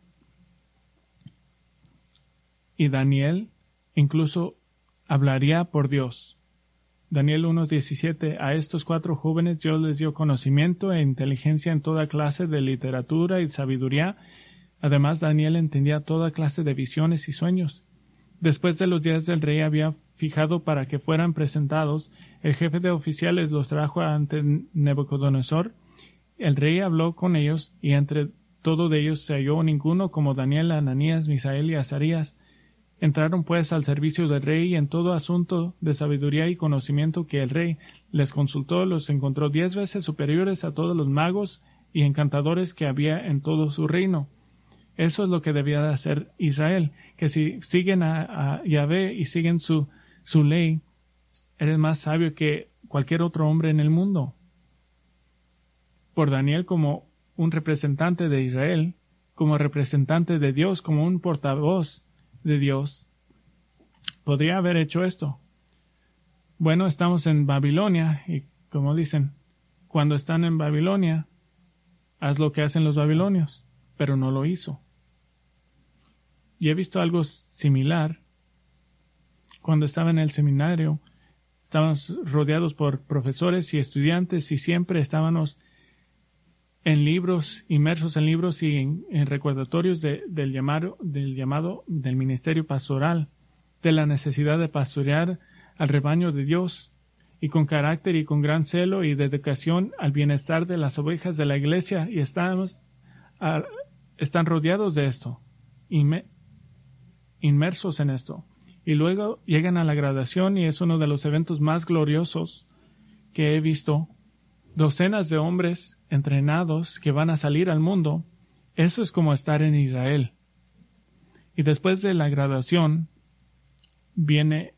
Y Daniel incluso hablaría por Dios. Daniel uno diecisiete, a estos cuatro jóvenes Dios les dio conocimiento e inteligencia en toda clase de literatura y sabiduría. Además, Daniel entendía toda clase de visiones y sueños. Después de los días del rey había fijado para que fueran presentados, el jefe de oficiales los trajo ante Nabucodonosor. El rey habló con ellos, y entre todo de ellos se halló ninguno como Daniel, Ananías, Misael y Azarías. Entraron pues al servicio del rey, y en todo asunto de sabiduría y conocimiento que el rey les consultó, los encontró diez veces superiores a todos los magos y encantadores que había en todo su reino. Eso es lo que debía de hacer Israel, que si siguen a, a Yahvé y siguen su, su ley, eres más sabio que cualquier otro hombre en el mundo. Por Daniel, como un representante de Israel, como representante de Dios, como un portavoz de Dios, podría haber hecho esto. Bueno, estamos en Babilonia, y como dicen, cuando están en Babilonia, haz lo que hacen los babilonios, pero no lo hizo. Y he visto algo similar. Cuando estaba en el seminario, estábamos rodeados por profesores y estudiantes, y siempre estábamos en libros, inmersos en libros y en, en recordatorios de, del, llamado, del llamado del ministerio pastoral, de la necesidad de pastorear al rebaño de Dios, y con carácter y con gran celo y dedicación al bienestar de las ovejas de la iglesia, y estamos, a, están rodeados de esto, inme, inmersos en esto. Y luego llegan a la graduación, y es uno de los eventos más gloriosos que he visto. Docenas de hombres entrenados que van a salir al mundo. Eso es como estar en Israel. Y después de la graduación viene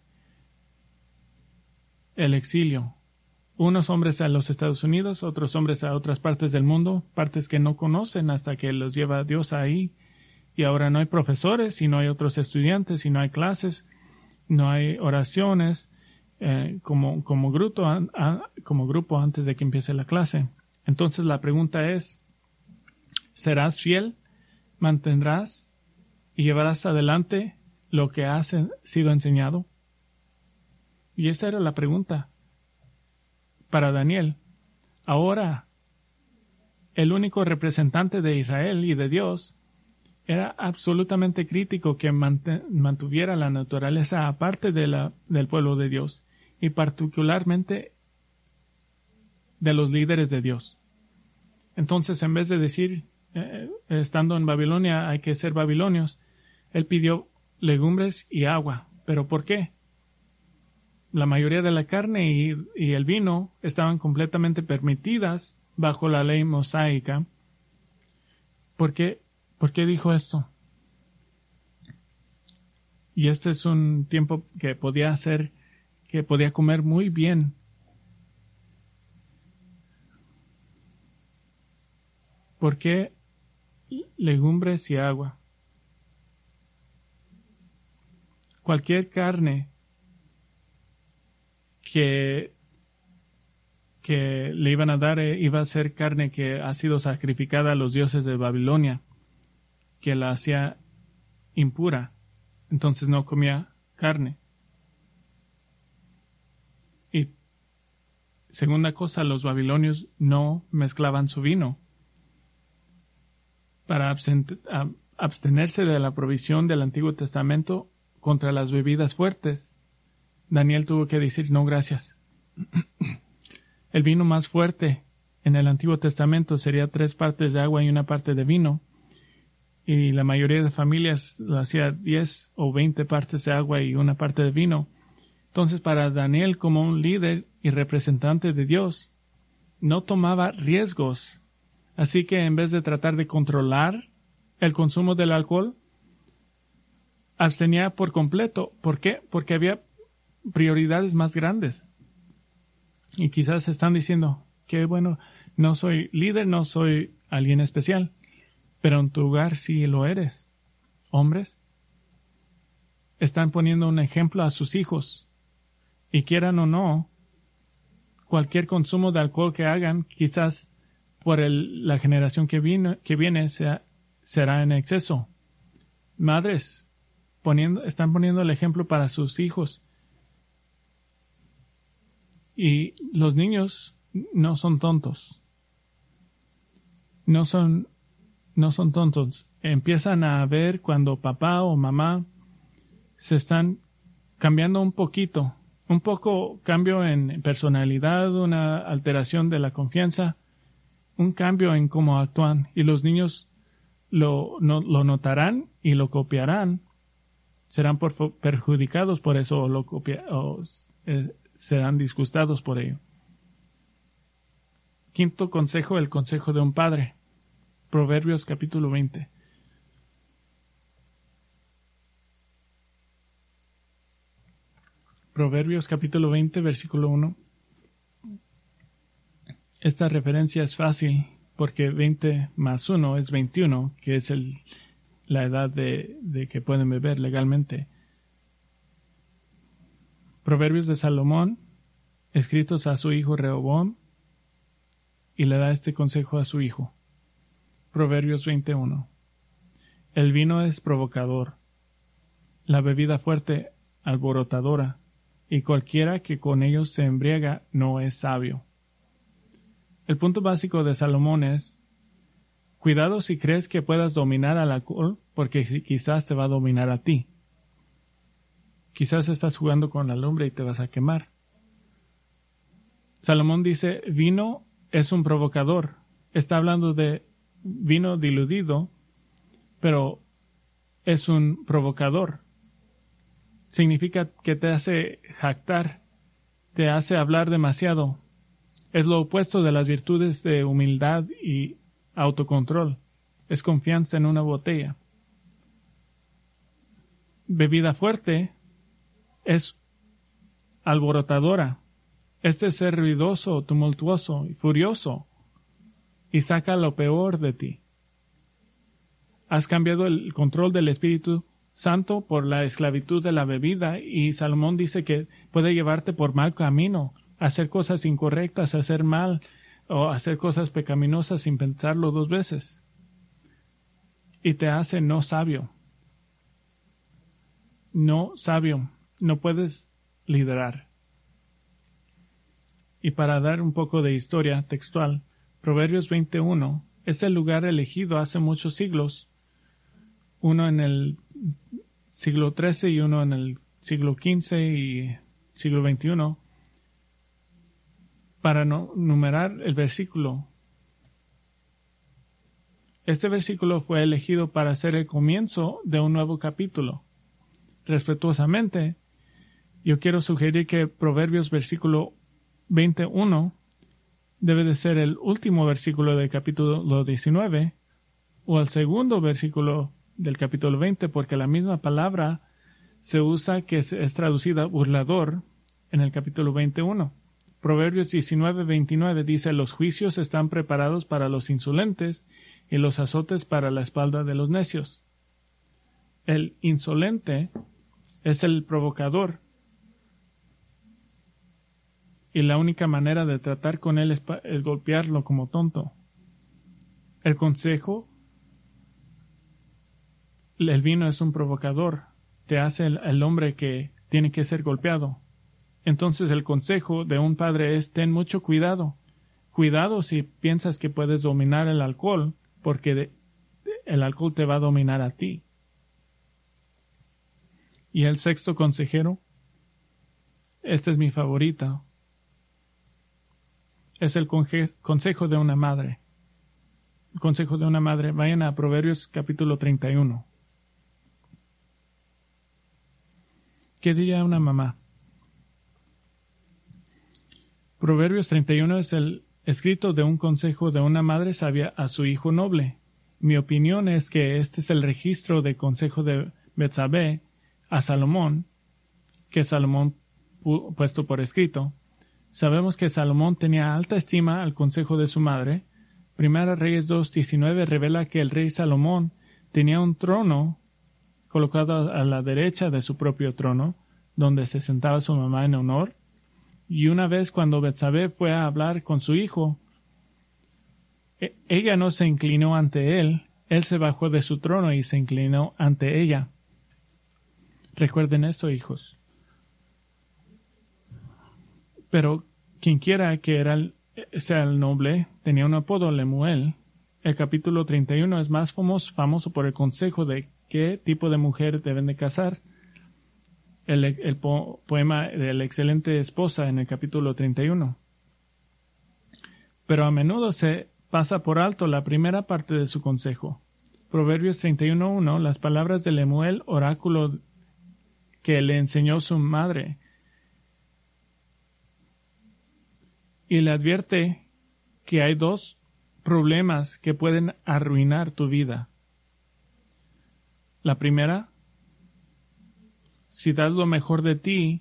el exilio. Unos hombres a los Estados Unidos, otros hombres a otras partes del mundo, partes que no conocen hasta que los lleva Dios ahí. Y ahora no hay profesores, y no hay otros estudiantes, y no hay clases, no hay oraciones, Eh, como, como, grupo, a, como grupo antes de que empiece la clase. Entonces la pregunta es, ¿serás fiel? ¿Mantendrás y llevarás adelante lo que has sido enseñado? Y esa era la pregunta para Daniel. Ahora, el único representante de Israel y de Dios era absolutamente crítico que mantuviera la naturaleza aparte de la, del pueblo de Dios, y particularmente de los líderes de Dios. Entonces, en vez de decir, eh, estando en Babilonia hay que ser babilonios, él pidió legumbres y agua. ¿Pero por qué? La mayoría de la carne y, y el vino estaban completamente permitidas bajo la ley mosaica. ¿Por qué? ¿Por qué dijo esto? Y este es un tiempo que podía hacer, que podía comer muy bien. ¿Por qué legumbres y agua? Cualquier carne que, que le iban a dar eh, iba a ser carne que ha sido sacrificada a los dioses de Babilonia, que la hacía impura. Entonces no comía carne. Y segunda cosa, los babilonios no mezclaban su vino. Para abstenerse de la provisión del Antiguo Testamento contra las bebidas fuertes, Daniel tuvo que decir no gracias. El vino más fuerte en el Antiguo Testamento sería tres partes de agua y una parte de vino, y la mayoría de familias lo hacía diez o veinte partes de agua y una parte de vino. Entonces, para Daniel, como un líder y representante de Dios, no tomaba riesgos. Así que en vez de tratar de controlar el consumo del alcohol, abstenía por completo. ¿Por qué? Porque había prioridades más grandes. Y quizás están diciendo que, bueno, no soy líder, no soy alguien especial, pero en tu hogar sí lo eres. Hombres están poniendo un ejemplo a sus hijos, y quieran o no, cualquier consumo de alcohol que hagan, quizás por el, la generación que, vino, que viene sea, será en exceso. Madres poniendo, están poniendo el ejemplo para sus hijos. Y los niños no son tontos. No son, no son tontos. Empiezan a ver cuando papá o mamá se están cambiando un poquito, un poco cambio en personalidad, una alteración de la confianza, un cambio en cómo actúan, y los niños lo, no, lo notarán y lo copiarán, serán por, perjudicados por eso o, lo copia, o eh, serán disgustados por ello. Quinto consejo, el consejo de un padre. Proverbios capítulo veinte. Proverbios capítulo veinte, versículo uno. Esta referencia es fácil porque veinte más uno es veintiuno, que es el, la edad de, de que pueden beber legalmente. Proverbios de Salomón, escritos a su hijo Rehoboam, y le da este consejo a su hijo. Proverbios veintiuno. El vino es provocador, la bebida fuerte alborotadora, y cualquiera que con ellos se embriaga no es sabio. El punto básico de Salomón es: cuidado si crees que puedas dominar al alcohol, porque quizás te va a dominar a ti. Quizás estás jugando con la lumbre y te vas a quemar. Salomón dice, vino es un provocador. Está hablando de vino diluido, pero es un provocador. Significa que te hace jactar, te hace hablar demasiado. Es lo opuesto de las virtudes de humildad y autocontrol. Es confianza en una botella. Bebida fuerte es alborotadora. Este es ser ruidoso, tumultuoso y furioso, y saca lo peor de ti. Has cambiado el control del Espíritu Santo por la esclavitud de la bebida, y Salomón dice que puede llevarte por mal camino, hacer cosas incorrectas, hacer mal o hacer cosas pecaminosas sin pensarlo dos veces. Y te hace no sabio. No sabio. No puedes liderar. Y para dar un poco de historia textual, Proverbios veintiuno es el lugar elegido hace muchos siglos, uno en el siglo trece y uno en el siglo quince y siglo veintiuno, para no numerar el versículo. Este versículo fue elegido para ser el comienzo de un nuevo capítulo. Respetuosamente, yo quiero sugerir que Proverbios versículo veintiuno debe de ser el último versículo del capítulo diecinueve o el segundo versículo del capítulo veinte, porque la misma palabra se usa que es traducida burlador en el capítulo veintiuno. Proverbios diecinueve veintinueve dice: los juicios están preparados para los insolentes y los azotes para la espalda de los necios. El insolente es el provocador, y la única manera de tratar con él es, es golpearlo como tonto. El consejo: el vino es un provocador, te hace el, el hombre que tiene que ser golpeado. Entonces el consejo de un padre es: ten mucho cuidado. Cuidado si piensas que puedes dominar el alcohol, porque de, el alcohol te va a dominar a ti. Y el sexto consejero, esta es mi favorita, es el conje, consejo de una madre. El consejo de una madre. Vayan a Proverbios capítulo treinta y uno. ¿Qué diría una mamá? Proverbios treinta y uno es el escrito de un consejo de una madre sabia a su hijo noble. Mi opinión es que este es el registro de consejo de Betsabé a Salomón, que Salomón pu- puesto por escrito. Sabemos que Salomón tenía alta estima al consejo de su madre. Primera Reyes dos diecinueve revela que el rey Salomón tenía un trono colocado a la derecha de su propio trono, donde se sentaba su mamá en honor. Y una vez cuando Betsabé fue a hablar con su hijo, ella no se inclinó ante él, él se bajó de su trono y se inclinó ante ella. Recuerden esto, hijos. Pero quienquiera que era el, sea el noble tenía un apodo, Lemuel. El capítulo treinta y uno es más famoso, famoso por el consejo de qué tipo de mujer deben de casar. el, el po- poema de la excelente esposa en el capítulo treinta y uno. Pero a menudo se pasa por alto la primera parte de su consejo. Proverbios treinta y uno uno, las palabras de Lemuel, oráculo que le enseñó su madre, y le advierte que hay dos problemas que pueden arruinar tu vida. La primera, si das lo mejor de ti,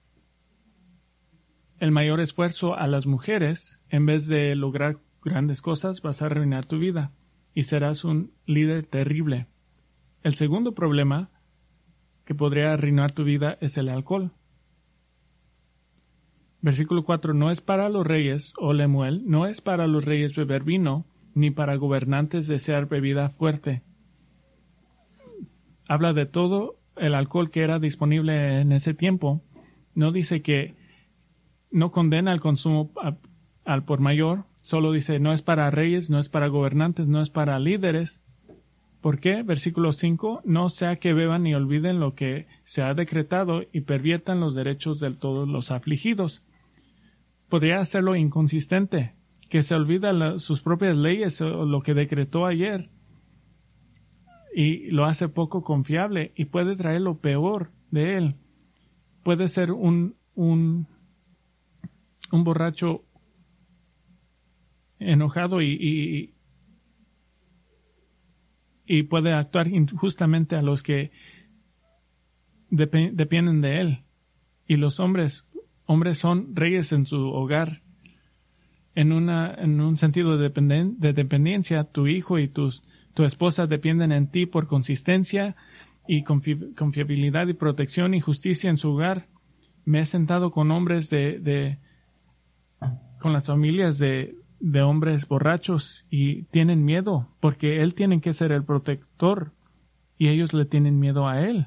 el mayor esfuerzo a las mujeres, en vez de lograr grandes cosas, vas a arruinar tu vida y serás un líder terrible. El segundo problema que podría arruinar tu vida es el alcohol. Versículo cuatro, no es para los reyes, oh Lemuel, no es para los reyes beber vino, ni para gobernantes desear bebida fuerte. Habla de todo el alcohol que era disponible en ese tiempo. No dice que no condena el consumo a, al por mayor, solo dice no es para reyes, no es para gobernantes, no es para líderes. ¿Por qué? Versículo cinco, no sea que beban ni olviden lo que se ha decretado y perviertan los derechos de todos los afligidos. Podría hacerlo inconsistente, que se olvida la, sus propias leyes o lo que decretó ayer y lo hace poco confiable y puede traer lo peor de él. Puede ser un, un, un borracho enojado y, y, y puede actuar injustamente a los que dep- dependen de él. Y los hombres Hombres son reyes en su hogar. En, una, en un sentido de, dependen, de dependencia, tu hijo y tus, tu esposa dependen en ti por consistencia y confi- confiabilidad y protección y justicia en su hogar. Me he sentado con hombres de, de con las familias de, de hombres borrachos y tienen miedo porque él tiene que ser el protector y ellos le tienen miedo a él.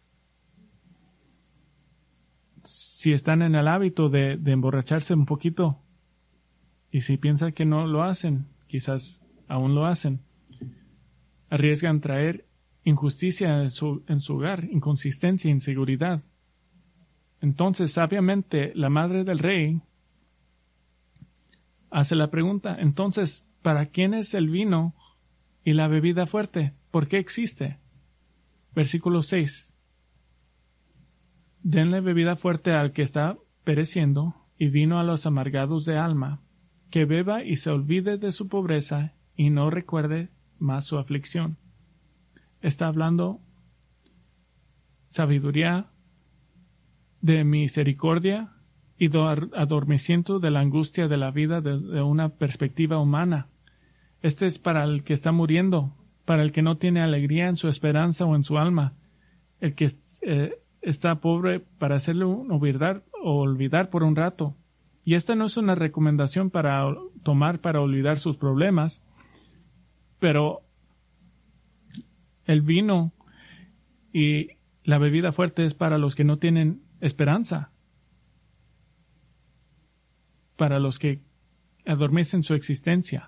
Si están en el hábito de, de emborracharse un poquito y si piensan que no lo hacen, quizás aún lo hacen, arriesgan traer injusticia en su, en su hogar, inconsistencia, inseguridad. Entonces, sabiamente, la madre del rey hace la pregunta, entonces, ¿para quién es el vino y la bebida fuerte? ¿Por qué existe? Versículo seis. Denle bebida fuerte al que está pereciendo y vino a los amargados de alma, que beba y se olvide de su pobreza y no recuerde más su aflicción. Está hablando sabiduría de misericordia y de adormecimiento de la angustia de la vida desde una perspectiva humana. Este es para el que está muriendo, para el que no tiene alegría en su esperanza o en su alma, el que eh, está pobre para hacerle olvidar o olvidar por un rato. Y esta no es una recomendación para tomar para olvidar sus problemas, pero el vino y la bebida fuerte es para los que no tienen esperanza, para los que adormecen su existencia.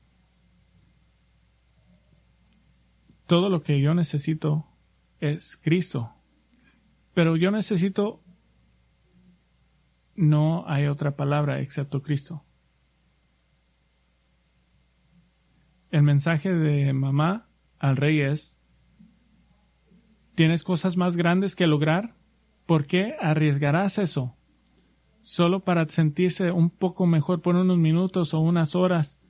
Todo lo que yo necesito es Cristo. Pero yo necesito, no hay otra palabra excepto Cristo. El mensaje de mamá al rey es, ¿tienes cosas más grandes que lograr? ¿Por qué arriesgarás eso? Solo para sentirse un poco mejor por unos minutos o unas horas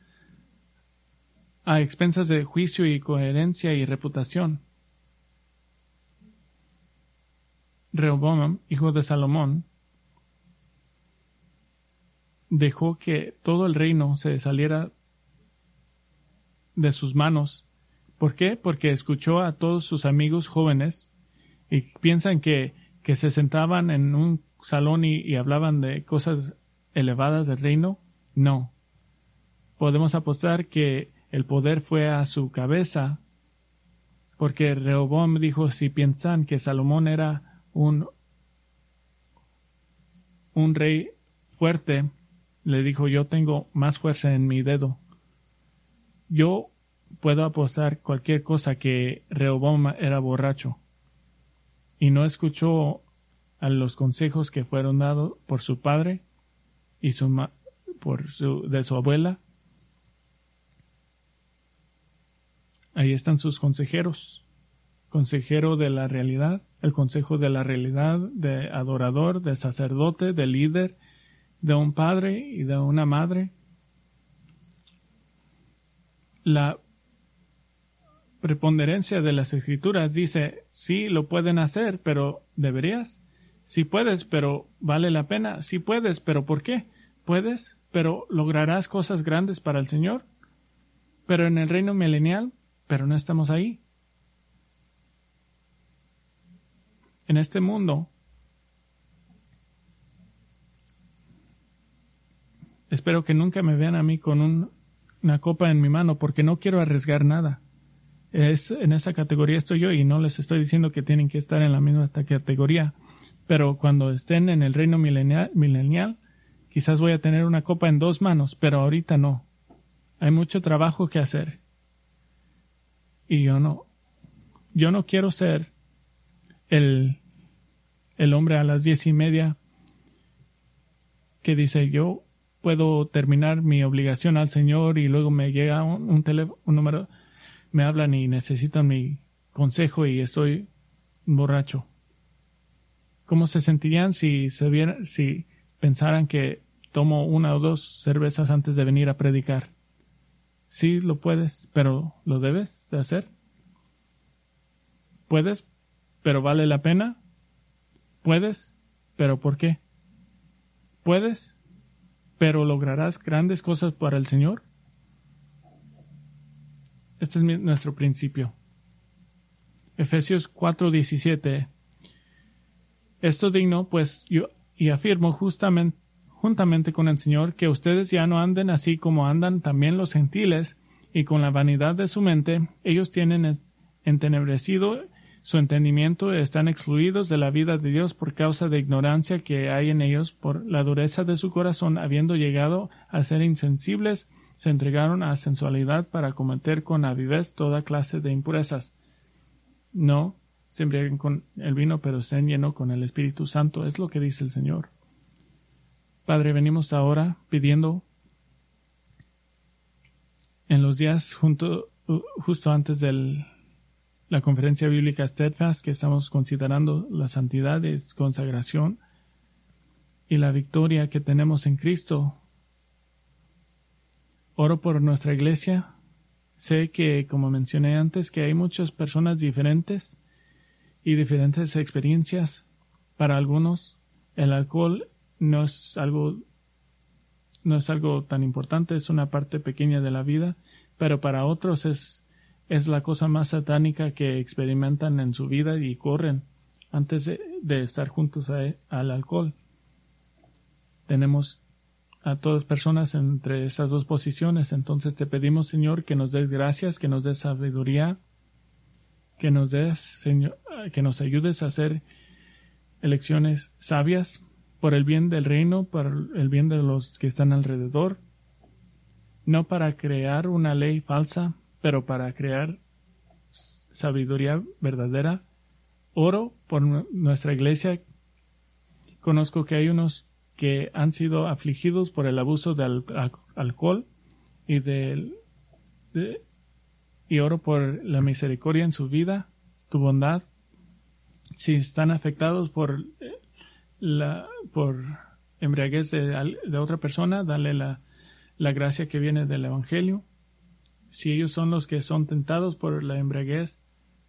a expensas de juicio y coherencia y reputación. Rehoboam, hijo de Salomón, dejó que todo el reino se saliera de sus manos. ¿Por qué? Porque escuchó a todos sus amigos jóvenes y piensan que, que se sentaban en un salón y, y hablaban de cosas elevadas del reino. No. Podemos apostar que el poder fue a su cabeza, porque Rehoboam dijo, si piensan que Salomón era un, un rey fuerte, le dijo, yo tengo más fuerza en mi dedo. Yo puedo apostar cualquier cosa que Rehoboam era borracho y no escuchó a los consejos que fueron dados por su padre y su ma- por su, de su abuela. Ahí están sus consejeros. Consejero de la realidad, el consejo de la realidad, de adorador, de sacerdote, de líder, de un padre y de una madre. La preponderancia de las escrituras dice, sí, lo pueden hacer, pero ¿deberías? Sí puedes, pero ¿vale la pena? Sí puedes, pero ¿por qué? Puedes, pero ¿lograrás cosas grandes para el Señor? Pero en el reino milenial, pero no estamos ahí. En este mundo, espero que nunca me vean a mí con un, una copa en mi mano, porque no quiero arriesgar nada. Es, en esa categoría estoy yo, y no les estoy diciendo que tienen que estar en la misma categoría, pero cuando estén en el reino milenial, milenial, quizás voy a tener una copa en dos manos, pero ahorita no. Hay mucho trabajo que hacer. Y yo no, yo no quiero ser el, el hombre a las diez y media que dice, yo puedo terminar mi obligación al Señor y luego me llega un, un teléfono, un número, me hablan y necesitan mi consejo y estoy borracho. ¿Cómo se sentirían si se vieran, si pensaran que tomo una o dos cervezas antes de venir a predicar? Sí, lo puedes, pero ¿lo debes de hacer? ¿Puedes, pero vale la pena? ¿Puedes, pero por qué? ¿Puedes, pero lograrás grandes cosas para el Señor? Este es mi, nuestro principio. Efesios cuatro diecisiete. Esto digno, pues, yo y afirmo justamente, juntamente con el Señor, que ustedes ya no anden así como andan también los gentiles, y con la vanidad de su mente, ellos tienen entenebrecido su entendimiento, están excluidos de la vida de Dios por causa de ignorancia que hay en ellos, por la dureza de su corazón, habiendo llegado a ser insensibles, se entregaron a sensualidad para cometer con avidez toda clase de impurezas. No se embriaguen con el vino, pero estén llenos con el Espíritu Santo. Es lo que dice el Señor. Padre, venimos ahora pidiendo en los días junto, justo antes de la conferencia bíblica Steadfast, que estamos considerando la santidad, es consagración y la victoria que tenemos en Cristo. Oro por nuestra iglesia. Sé que, como mencioné antes, que hay muchas personas diferentes y diferentes experiencias. Para algunos, el alcohol no es algo, no es algo tan importante, es una parte pequeña de la vida, pero para otros es, es la cosa más satánica que experimentan en su vida y corren antes de, de estar juntos a, al alcohol. Tenemos a todas personas entre esas dos posiciones. Entonces te pedimos, Señor, que nos des gracias, que nos des sabiduría, que nos des, Señor, que nos ayudes a hacer elecciones sabias por el bien del reino, por el bien de los que están alrededor, no para crear una ley falsa, pero para crear sabiduría verdadera. Oro por nuestra iglesia. Conozco que hay unos que han sido afligidos por el abuso del al alcohol y del de, y oro por la misericordia en su vida, tu bondad. Si están afectados por la por embriaguez de, de otra persona, dale la, la gracia que viene del Evangelio. Si ellos son los que son tentados por la embriaguez,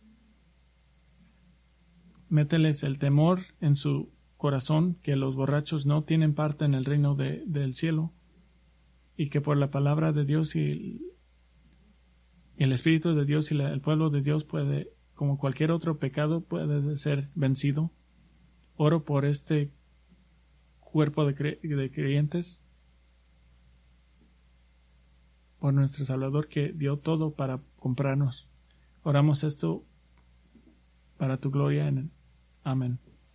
mételes el temor en su corazón, que los borrachos no tienen parte en el reino de, del cielo, y que por la palabra de Dios y el, y el Espíritu de Dios y la, el pueblo de Dios puede, como cualquier otro pecado, puede ser vencido. Oro por este cuerpo de, cre, de creyentes, por nuestro Salvador que dio todo para comprarnos. Oramos esto para tu gloria. Amén.